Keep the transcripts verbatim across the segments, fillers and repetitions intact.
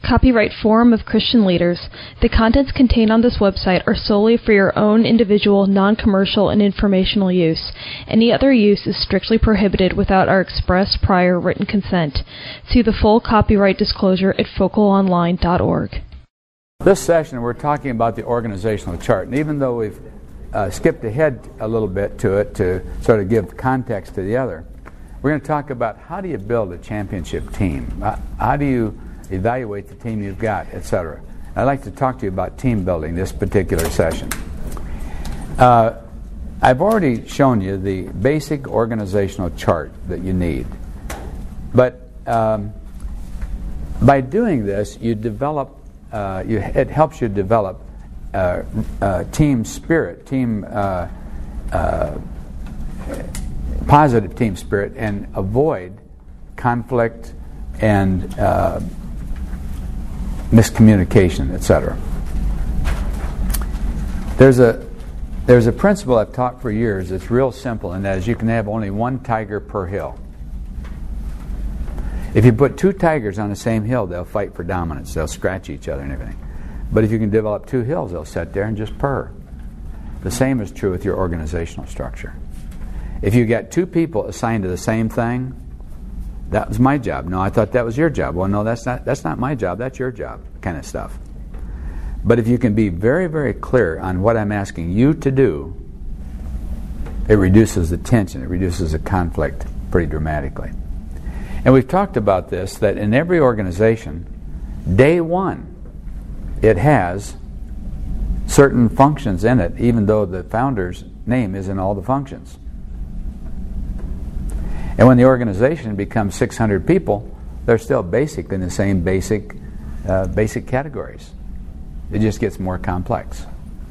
Copyright Forum of Christian Leaders. The contents contained on this website are solely for your own individual, non-commercial, and informational use. Any other use is strictly prohibited without our express prior written consent. See the full copyright disclosure at focal online dot org. This session we're talking about the organizational chart, and even though we've uh, skipped ahead a little bit to it to sort of give context to the other, we're going to talk about how do you build a championship team? Uh, how do you evaluate the team you've got, et cetera. I'd like to talk to you about team building this particular session. Uh, I've already shown you the basic organizational chart that you need. But um, by doing this, you develop, uh, you, it helps you develop uh, uh, team spirit, team uh, uh, positive team spirit, and avoid conflict and uh, miscommunication, et cetera. There's a there's a principle I've taught for years. It's real simple, and that is you can have only one tiger per hill. If you put two tigers on the same hill, they'll fight for dominance. They'll scratch each other and everything. But if you can develop two hills, they'll sit there and just purr. The same is true with your organizational structure. If you get two people assigned to the same thing, that was my job. No, I thought that was your job. Well, no, that's not that's not my job. That's your job, kind of stuff. But if you can be very, very clear on what I'm asking you to do, it reduces the tension. It reduces the conflict pretty dramatically. And we've talked about this, that in every organization, day one, it has certain functions in it, even though the founder's name is in all the functions. And when the organization becomes six hundred people, they're still basically in the same basic uh, basic categories. It just gets more complex.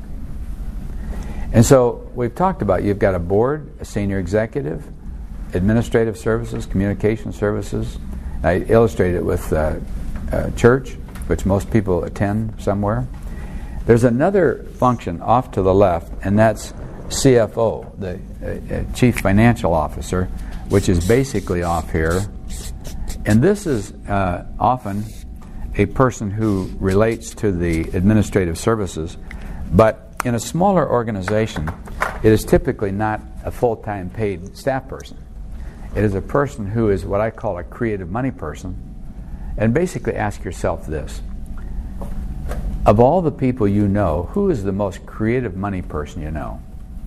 And so we've talked about, you've got a board, a senior executive, administrative services, communication services. I illustrated it with uh, uh, church, which most people attend somewhere. There's another function off to the left, and that's C F O, the uh, uh, Chief Financial Officer, which is basically off here. And this is uh, often a person who relates to the administrative services, but in a smaller organization, it is typically not a full-time paid staff person. It is a person who is what I call a creative money person. And basically ask yourself this: of all the people you know, who is the most creative money person you know?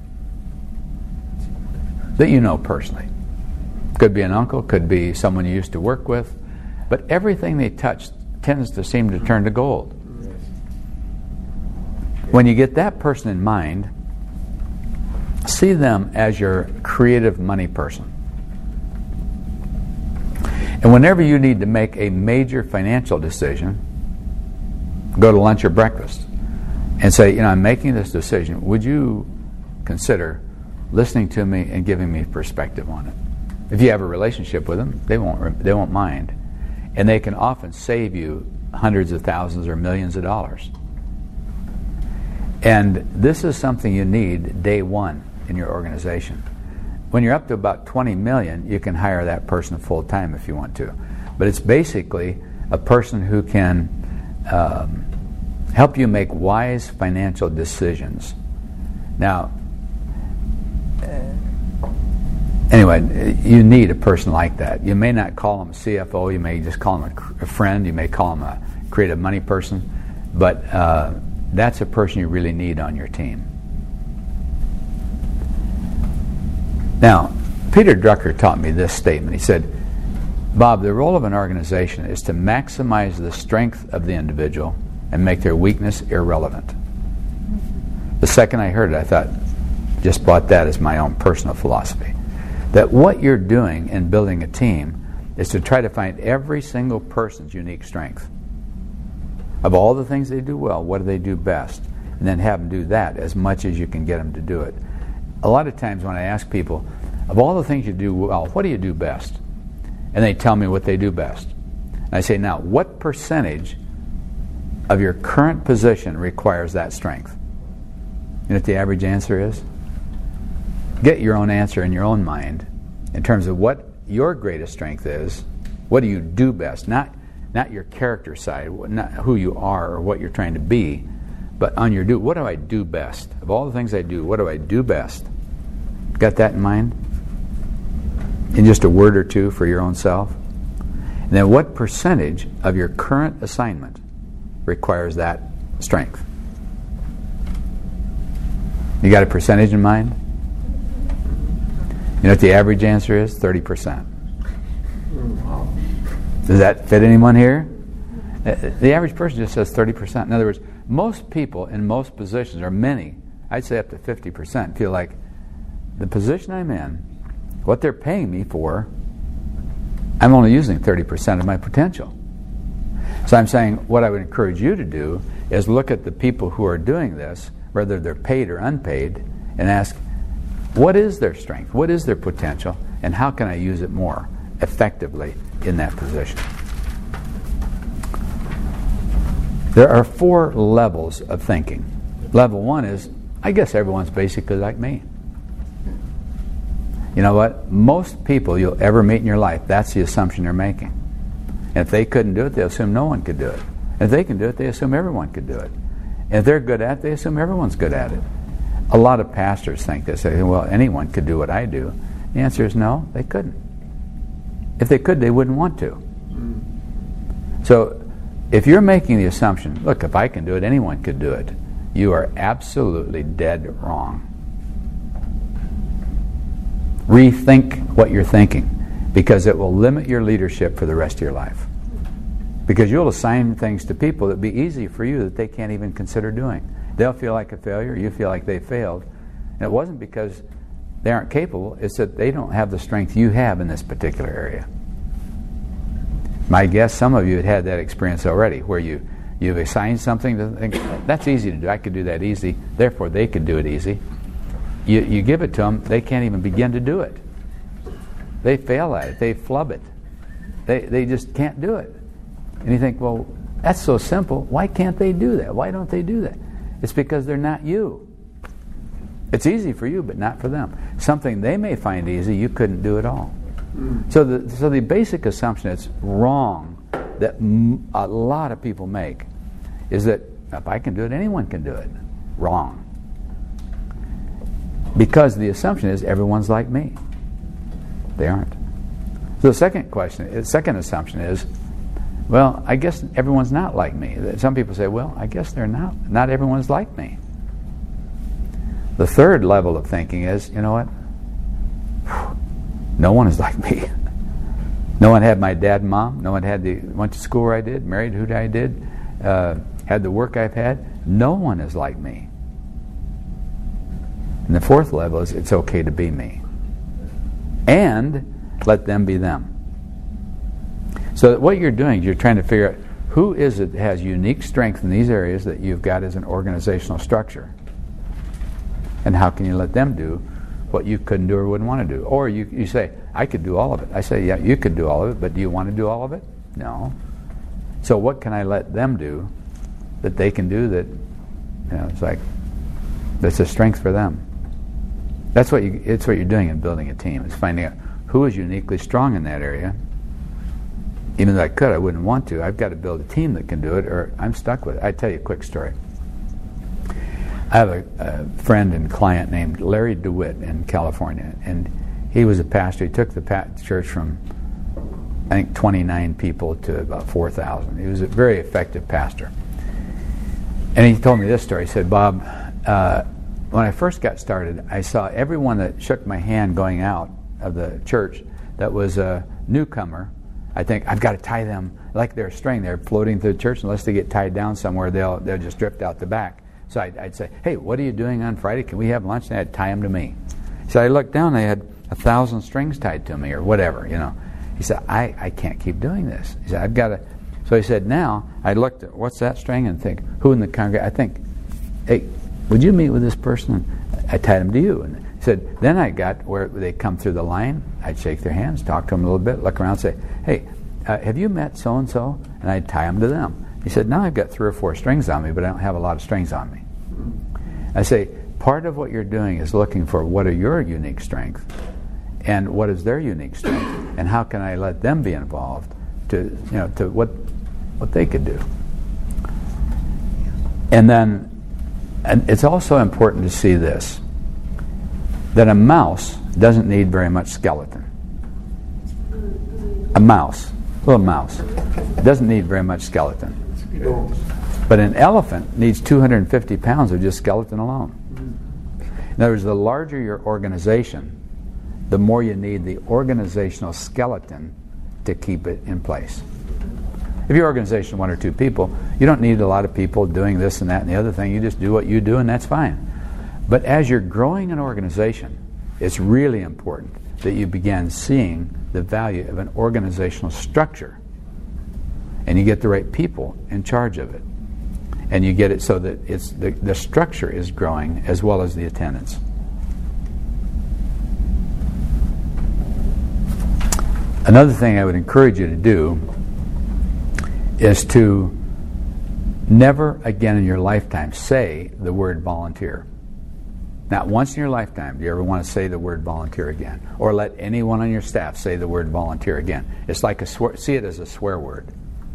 That you know personally. Could be an uncle, could be someone you used to work with, but everything they touch tends to seem to turn to gold. When you get that person in mind, see them as your creative money person. And whenever you need to make a major financial decision, go to lunch or breakfast and say, you know, I'm making this decision. Would you consider listening to me and giving me perspective on it? If you have a relationship with them, they won't they won't mind. And they can often save you hundreds of thousands or millions of dollars. And this is something you need day one in your organization. When you're up to about twenty million, you can hire that person full time if you want to. But it's basically a person who can um, help you make wise financial decisions. Now, anyway, you need a person like that. You may not call them a C F O, you may just call them a, a friend, you may call them a creative money person, but uh, that's a person you really need on your team. Now, Peter Drucker taught me this statement. He said, Bob, the role of an organization is to maximize the strength of the individual and make their weakness irrelevant. The second I heard it, I thought, just bought that as my own personal philosophy. That what you're doing in building a team is to try to find every single person's unique strength. Of all the things they do well, what do they do best? And then have them do that as much as you can get them to do it. A lot of times when I ask people, of all the things you do well, what do you do best? And they tell me what they do best. And I say, now, what percentage of your current position requires that strength? You know what the average answer is? Get your own answer in your own mind in terms of what your greatest strength is. What do you do best? Not not your character side, not who you are or what you're trying to be, but on your do. What do I do best? Of all the things I do, what do I do best? Got that in mind? In just a word or two for your own self? And then what percentage of your current assignment requires that strength? You got a percentage in mind? You know what the average answer is? thirty percent. Does that fit anyone here? The average person just says thirty percent. In other words, most people in most positions, or many, I'd say up to fifty percent, feel like the position I'm in, what they're paying me for, I'm only using thirty percent of my potential. So I'm saying what I would encourage you to do is look at the people who are doing this, whether they're paid or unpaid, and ask, what is their strength? What is their potential? And how can I use it more effectively in that position? There are four levels of thinking. Level one is, I guess everyone's basically like me. You know what? Most people you'll ever meet in your life, that's the assumption they're making. And if they couldn't do it, they assume no one could do it. And if they can do it, they assume everyone could do it. And if they're good at it, they assume everyone's good at it. A lot of pastors think this. They say, well, anyone could do what I do. The answer is no, they couldn't. If they could, they wouldn't want to. So if you're making the assumption, look, if I can do it, anyone could do it, you are absolutely dead wrong. Rethink what you're thinking, because it will limit your leadership for the rest of your life. Because you'll assign things to people that be easy for you that they can't even consider doing. They'll feel like a failure, you feel like they failed. And it wasn't because they aren't capable, it's that they don't have the strength you have in this particular area. My guess, some of you had had that experience already, where you, you've assigned something to think, that's easy to do, I could do that easy, therefore they could do it easy. You, you give it to them, they can't even begin to do it. They fail at it, they flub it. They, they just can't do it. And you think, well, that's so simple, why can't they do that? Why don't they do that? It's because they're not you. It's easy for you, but not for them. Something they may find easy, you couldn't do at all. So the, so the basic assumption that's wrong, that m- a lot of people make, is that if I can do it, anyone can do it. Wrong. Because the assumption is everyone's like me. They aren't. So the second question, the second assumption is, well, I guess everyone's not like me. Some people say, well, I guess they're not. Not everyone's like me. The third level of thinking is, you know what? No one is like me. No one had my dad and mom. No one had the went to school where I did, married who I did, uh, had the work I've had. No one is like me. And the fourth level is it's okay to be me. And let them be them. So what you're doing is you're trying to figure out who is it that has unique strength in these areas that you've got as an organizational structure. And how can you let them do what you couldn't do or wouldn't want to do? Or you, you say, I could do all of it. I say, yeah, you could do all of it, but do you want to do all of it? No. So what can I let them do that they can do that, you know, it's like, that's a strength for them. That's what you, it's what you're doing in building a team, is finding out who is uniquely strong in that area. Even though I could, I wouldn't want to. I've got to build a team that can do it, or I'm stuck with it. I tell you a quick story. I have a, a friend and client named Larry DeWitt in California, and he was a pastor. He took the pa- church from, I think, twenty-nine people to about four thousand. He was a very effective pastor. And he told me this story. He said, Bob, uh, when I first got started, I saw everyone that shook my hand going out of the church that was a newcomer. I think, I've got to tie them like they're a string. They're floating through the church. Unless they get tied down somewhere, they'll they'll just drift out the back. So I'd, I'd say, hey, what are you doing on Friday? Can we have lunch? And I'd tie them to me. So I looked down, they had a thousand strings tied to me or whatever, you know. He said, I, I can't keep doing this. He said, I've got to. So he said, now, I looked at, what's that string? And think, who in the congregation? I think, hey, would you meet with this person? And I tied them to you. And he said, then I got where they come through the line. I'd shake their hands, talk to them a little bit, look around and say, hey, uh, have you met so-and-so? And I'd tie them to them. He said, now I've got three or four strings on me, but I don't have a lot of strings on me. I say, part of what you're doing is looking for what are your unique strengths and what is their unique strength, and how can I let them be involved to, you know, to what what they could do. And then, and it's also important to see this, that a mouse doesn't need very much skeleton. A mouse, a little mouse, doesn't need very much skeleton. But an elephant needs two hundred fifty pounds of just skeleton alone. In other words, the larger your organization, the more you need the organizational skeleton to keep it in place. If your organization is one or two people, you don't need a lot of people doing this and that and the other thing. You just do what you do and that's fine. But as you're growing an organization, it's really important that you begin seeing the value of an organizational structure. And you get the right people in charge of it. And you get it so that it's the, the structure is growing as well as the attendance. Another thing I would encourage you to do is to never again in your lifetime say the word volunteer. Not once in your lifetime do you ever want to say the word volunteer again, or let anyone on your staff say the word volunteer again. It's like a swear, see it as a swear word.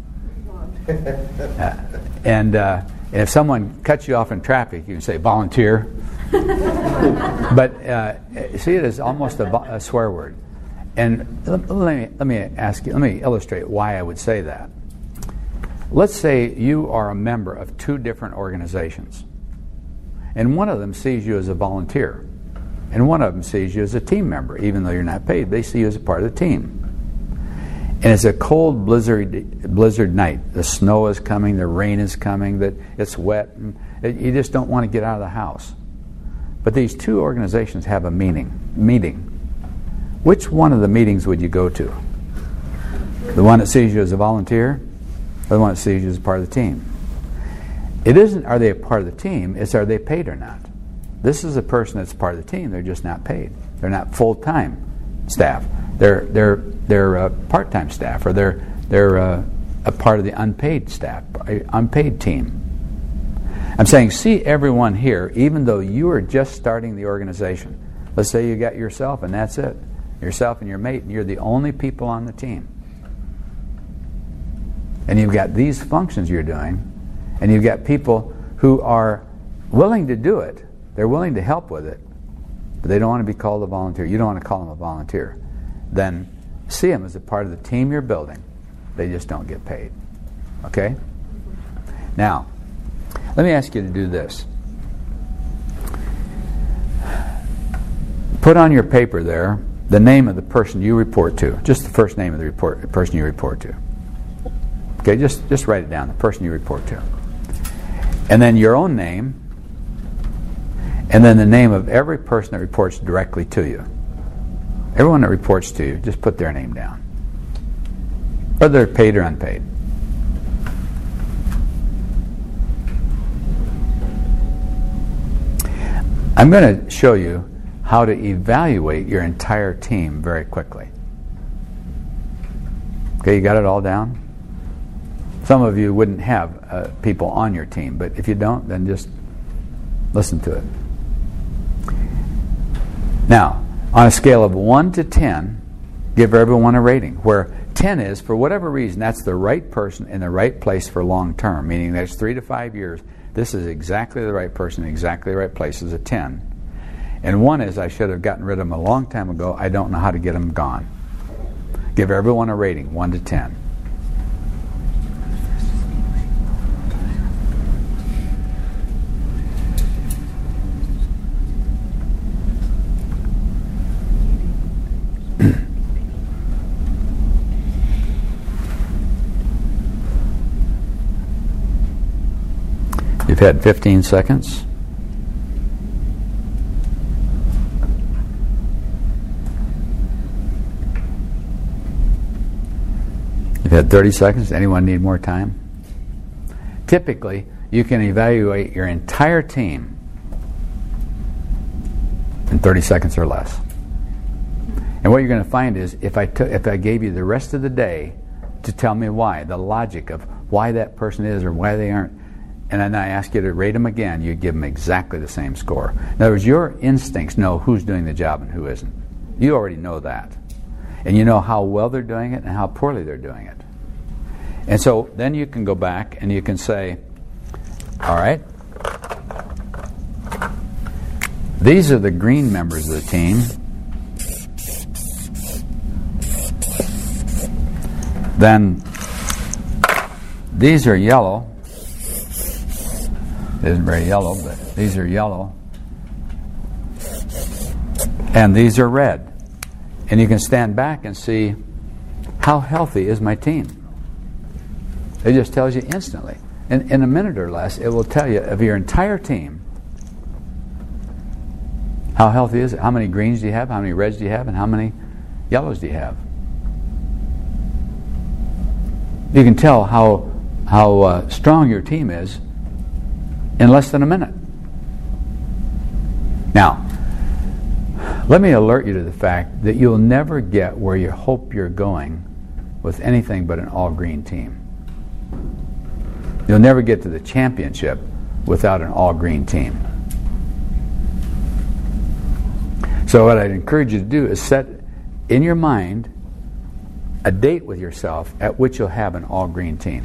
uh, and, uh, and if someone cuts you off in traffic, you can say volunteer. But uh, see it as almost a, a swear word. And let me let me ask you, let me illustrate why I would say that. Let's say you are a member of two different organizations, and one of them sees you as a volunteer, and one of them sees you as a team member, even though you're not paid. They see you as a part of the team. And it's a cold blizzard blizzard night. The snow is coming, the rain is coming, that it's wet, and it, you just don't want to get out of the house. But these two organizations have a meeting. Meeting. Which one of the meetings would you go to? The one that sees you as a volunteer, or the one that sees you as part of the team? It isn't are they a part of the team, it's are they paid or not. This is a person that's part of the team, they're just not paid. They're not full-time staff. They're they're they're uh, part-time staff, or they're they're uh, a part of the unpaid staff, unpaid team. I'm saying see everyone here, even though you are just starting the organization. Let's say you got yourself and that's it. Yourself and your mate, and you're the only people on the team. And you've got these functions you're doing, and you've got people who are willing to do it. They're willing to help with it, but they don't want to be called a volunteer. You don't want to call them a volunteer. Then see them as a part of the team you're building. They just don't get paid. Okay? Now, let me ask you to do this. Put on your paper there the name of the person you report to. Just the first name of the report, the person you report to. Okay, just, just write it down, the person you report to. And then your own name, and then the name of every person that reports directly to you. Everyone that reports to you, just put their name down. Whether they're paid or unpaid. I'm going to show you how to evaluate your entire team very quickly. Okay, you got it all down? Some of you wouldn't have uh, people on your team, but if you don't, then just listen to it. Now, on a scale of one to ten, give everyone a rating, where ten is, for whatever reason, that's the right person in the right place for long term, meaning that's three to five years. This is exactly the right person, exactly the right place is a ten. And one is, I should have gotten rid of them a long time ago. I don't know how to get them gone. Give everyone a rating, one to ten. You've had fifteen seconds. You've had thirty seconds. Anyone need more time? Typically, you can evaluate your entire team in thirty seconds or less. And what you're going to find is, if I took, if I gave you the rest of the day to tell me why, the logic of why that person is or why they aren't, and then I ask you to rate them again, you give them exactly the same score. In other words, your instincts know who's doing the job and who isn't. You already know that. And you know how well they're doing it and how poorly they're doing it. And so then you can go back and you can say, all right, these are the green members of the team. Then these are yellow. It isn't very yellow, but these are yellow. And these are red. And you can stand back and see, how healthy is my team? It just tells you instantly. In, in a minute or less, it will tell you of your entire team, how healthy is it? How many greens do you have? How many reds do you have? And how many yellows do you have? You can tell how how uh, strong your team is in less than a minute. Now, let me alert you to the fact that you'll never get where you hope you're going with anything but an all-green team. You'll never get to the championship without an all-green team. So what I'd encourage you to do is set in your mind a date with yourself at which you'll have an all-green team.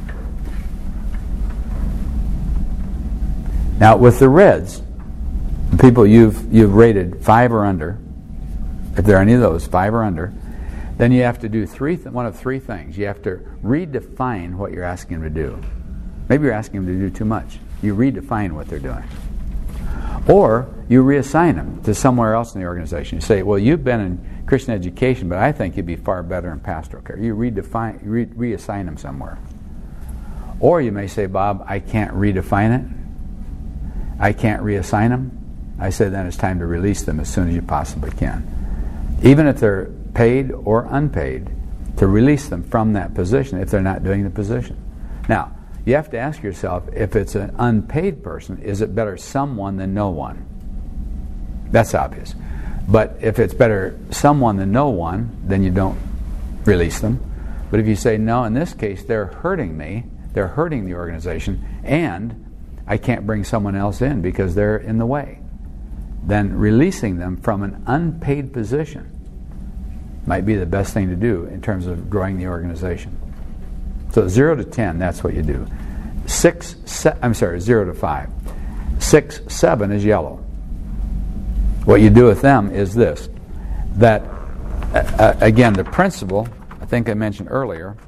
Now, with the reds, the people you've you've rated five or under, if there are any of those, five or under, then you have to do three th- one of three things. You have to redefine what you're asking them to do. Maybe you're asking them to do too much. You redefine what they're doing. Or you reassign them to somewhere else in the organization. You say, well, you've been in Christian education, but I think you'd be far better in pastoral care. You redefine, re- reassign them somewhere. Or you may say, Bob, I can't redefine it. I can't reassign them. I say then it's time to release them as soon as you possibly can. Even if they're paid or unpaid, to release them from that position if they're not doing the position. Now, you have to ask yourself, if it's an unpaid person, is it better someone than no one? That's obvious. But if it's better someone than no one, then you don't release them. But if you say, no, in this case, they're hurting me, they're hurting the organization, and I can't bring someone else in because they're in the way, then releasing them from an unpaid position might be the best thing to do in terms of growing the organization. So zero to ten, that's what you do. Six, se- I'm sorry, zero to five. Six, seven is yellow. What you do with them is this: that uh, again, the principle I think I mentioned earlier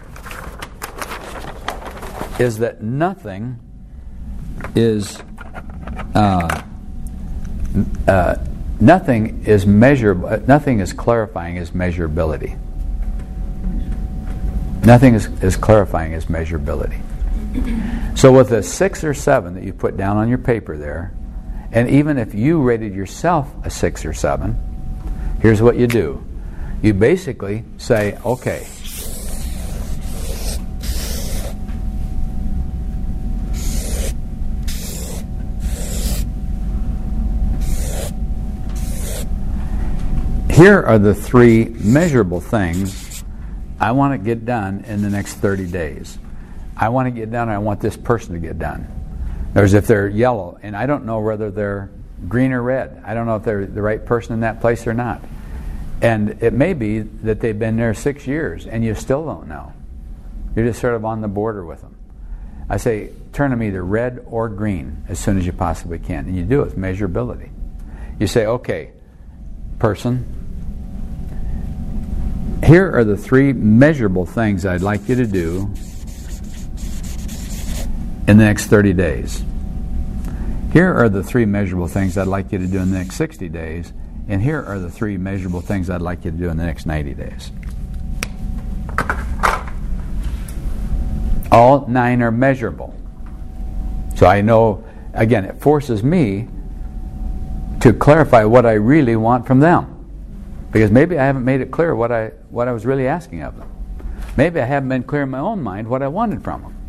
is that nothing is uh, uh, nothing is measurable. Nothing is clarifying as measurability. Nothing is, is clarifying as measurability. So with a six or seven that you put down on your paper there, and even if you rated yourself a six or seven, here's what you do. You basically say, okay, here are the three measurable things I want to get done in the next thirty days. I want to get done, I want this person to get done. There's if they're yellow, and I don't know whether they're green or red. I don't know if they're the right person in that place or not. And it may be that they've been there six years, and you still don't know. You're just sort of on the border with them. I say, turn them either red or green as soon as you possibly can. And you do it with measurability. You say, okay, person, here are the three measurable things I'd like you to do in the next thirty days. Here are the three measurable things I'd like you to do in the next sixty days. And here are the three measurable things I'd like you to do in the next ninety days. All nine are measurable. So I know, again, it forces me to clarify what I really want from them. Because maybe I haven't made it clear what I what I was really asking of them. Maybe I haven't been clear in my own mind what I wanted from them.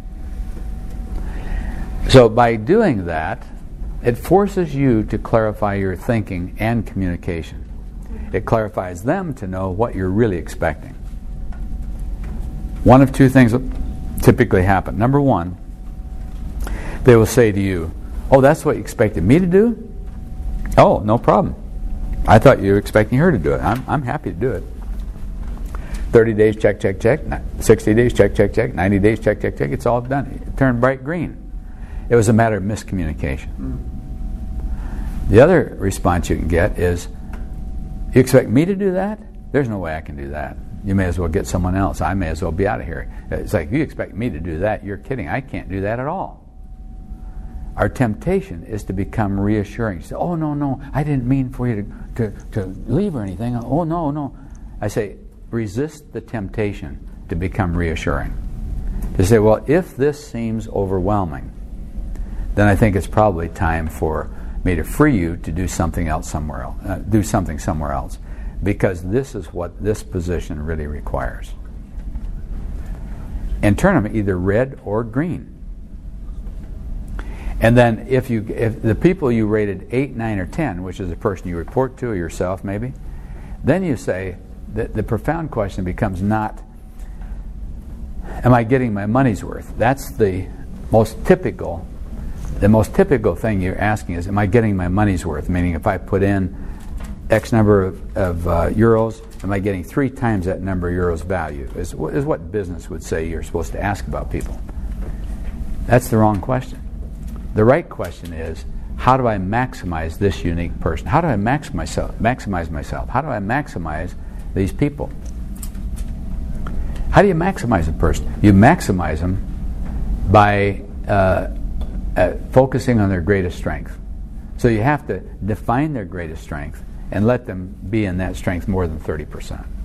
So by doing that, it forces you to clarify your thinking and communication. It clarifies them to know what you're really expecting. One of two things will typically happen. Number one, they will say to you, oh, that's what you expected me to do? Oh, no problem. I thought you were expecting her to do it. I'm, I'm happy to do it. thirty days, check, check, check. sixty days, check, check, check. ninety days, check, check, check. It's all done. It turned bright green. It was a matter of miscommunication. Mm. The other response you can get is, you expect me to do that? There's no way I can do that. You may as well get someone else. I may as well be out of here. It's like, you expect me to do that? You're kidding. I can't do that at all. Our temptation is to become reassuring. Say, oh, no, no, I didn't mean for you to, to, to leave or anything. Oh, no, no. I say, resist the temptation to become reassuring. To say, well, if this seems overwhelming, then I think it's probably time for me to free you to do something else somewhere else, uh, do something somewhere else, because this is what this position really requires. And turn them either red or green. And then if you if the people you rated eight, nine, or ten, which is the person you report to or yourself maybe, then you say that the profound question becomes not, am I getting my money's worth? That's the most typical The most typical thing you're asking is, am I getting my money's worth? Meaning, if I put in X number of, of uh, euros, am I getting three times that number of euros value? Is, is what business would say you're supposed to ask about people. That's the wrong question. The right question is, how do I maximize this unique person? How do I maximize myself? Maximize myself? How do I maximize these people? How do you maximize a person? You maximize them by uh, Uh, focusing on their greatest strength. So you have to define their greatest strength and let them be in that strength more than thirty percent.